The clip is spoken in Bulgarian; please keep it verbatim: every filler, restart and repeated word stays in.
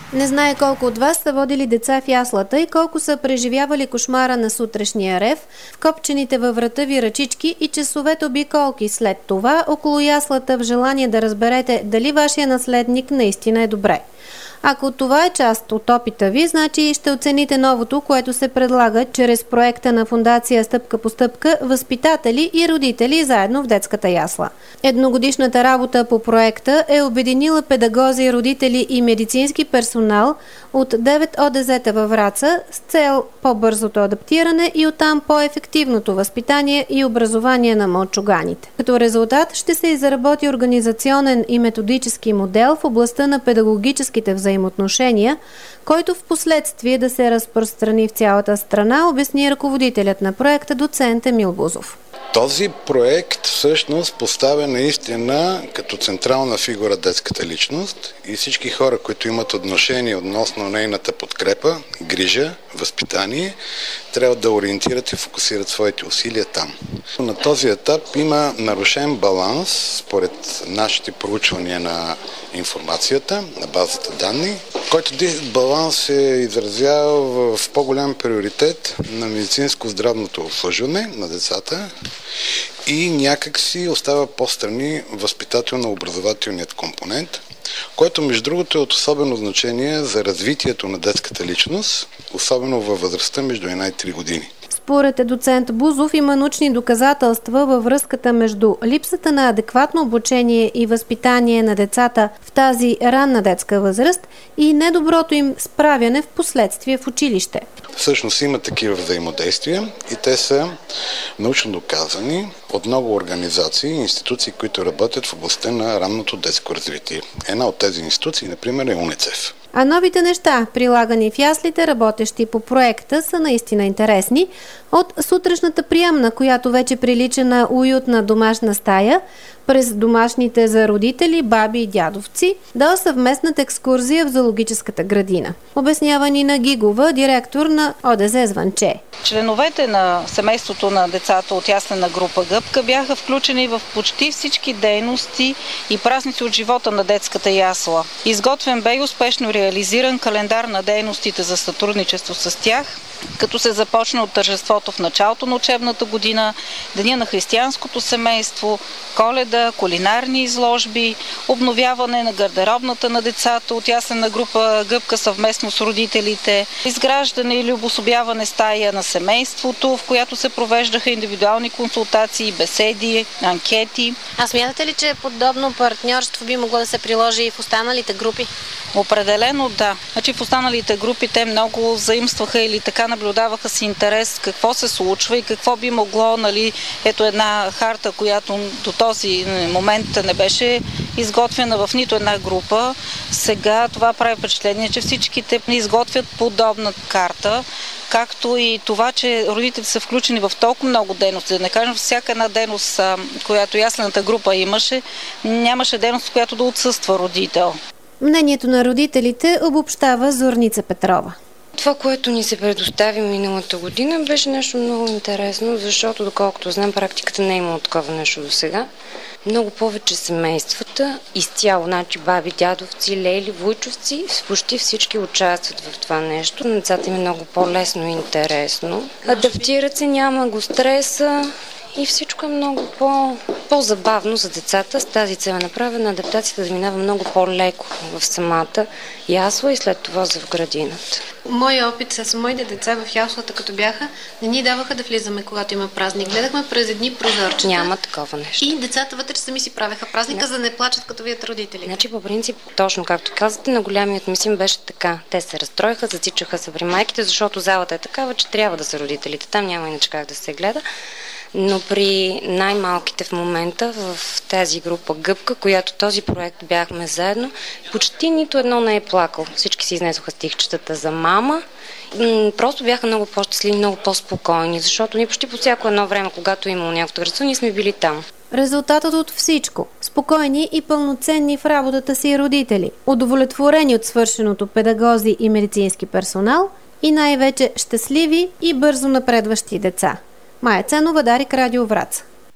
Не знае колко от вас са водили деца в яслата и колко са преживявали кошмара на сутрешния рев, вкопчените във врата ви ръчички и часовете обиколки след това около яслата в желание да разберете дали вашия наследник наистина е добре. Ако това е част от опита ви, значи ще оцените новото, което се предлага чрез проекта на фондация Стъпка по стъпка възпитатели и родители заедно в детската ясла. Едногодишната работа по проекта е обединила педагози, родители и медицински персонал от девет О Д З-та във Враца с цел по-бързото адаптиране и оттам по-ефективното възпитание и образование на мълчуганите. Като резултат ще се изработи организационен и методически модел в областта на педагогическите взаимоотношения, който в последствие да се разпространи в цялата страна, обясни ръководителят на проекта доцент Емил Бузов. Този проект всъщност поставя наистина като централна фигура детската личност и всички хора, които имат отношение относно нейната подкрепа, грижа, възпитание, трябва да ориентират и фокусират своите усилия там. На този етап има нарушен баланс според нашите проучвания на информацията, на базата данни, който баланс се изразява в по-голям приоритет на медицинско-здравното обслужване на децата и някак си остава по-страни възпитателно-образователният компонент, което между другото е от особено значение за развитието на детската личност, особено във възрастта между една и три години. Според доцент Бузов има научни доказателства във връзката между липсата на адекватно обучение и възпитание на децата в тази ранна детска възраст и недоброто им справяне в последствие в училище. Всъщност има такива взаимодействия и те са научно доказани от много организации и институции, които работят в областта на ранното детско развитие. Една от тези институции, например, е УНИЦЕФ. А новите неща, прилагани в яслите, работещи по проекта, са наистина интересни. От сутрешната приемна, която вече прилича на уютна домашна стая, през домашните за родители, баби и дядовци, до съвместната екскурзия в зоологическата градина. Обяснява Нина Гигова, директор на О Д З Звънче. Членовете на семейството на децата от яслена група Гъбка бяха включени в почти всички дейности и празници от живота на детската ясла. Изготвен бе и успешно реализиран календар на дейностите за сътрудничество с тях, като се започна от тържеството в началото на учебната година, Деня на християнското семейство, Коледа, кулинарни изложби, обновяване на гардеробната на децата от яслена група Гъбка съвместно с родителите, изграждане или обособяване стая на семейството, в която се провеждаха индивидуални консултации, беседи, анкети. А смятате ли, че подобно партньорство би могло да се приложи и в останалите групи? Определено да. Значи в останалите групи те много заимстваха или така наблюдаваха с интерес какво се случва и какво би могло, нали, ето една харта, която до този момент не беше изготвена в нито една група. Сега това прави впечатление, че всичките изготвят подобна карта, както и това, че родителите са включени в толкова много дейности. Да не кажем, всяка една дейност, която яслената група имаше, нямаше дейност, в която да отсъства родител. Мнението на родителите обобщава Зорница Петрова. Това, което ни се предостави миналата година, беше нещо много интересно, защото, доколкото знам, практиката не е имала такова нещо до сега. Много повече семействата, изцяло, значи баби, дядовци, лейли, вуйчовци, почти всички участват в това нещо. На децата им е много по-лесно и интересно. Адаптират се, няма го стреса и всичко е много по, по-забавно за децата. С тази цел е направена адаптацията да минава много по-леко в самата ясла и след това за в градината. Моя опит с моите деца в яслата, като бяха, не ни даваха да влизаме, когато има празник. Гледахме през едни прозорчета. Няма такова нещо. И децата вътре сами си правеха празника, за да не плачат, като вият родители. Значи, по принцип, точно както казвате, на голямият ми син беше така. Те се разстроиха, затичаха се при майките, защото залата е такава, че трябва да са родителите. Там няма иначе как да се гледа. Но при най-малките в момента в тази група Гъбка, която този проект бяхме заедно, почти нито едно не е плакал. Всички си изнесоха стихчетата за мама. Просто бяха много по-щастливи, много по-спокойни, защото ние почти по всяко едно време, когато е имало някакво градство, ние сме били там. Резултатът от всичко – спокойни и пълноценни в работата си родители, удовлетворени от свършеното педагози и медицински персонал и най-вече щастливи и бързо напредващи деца. Майя Ценова, Дарик, Радио Враца.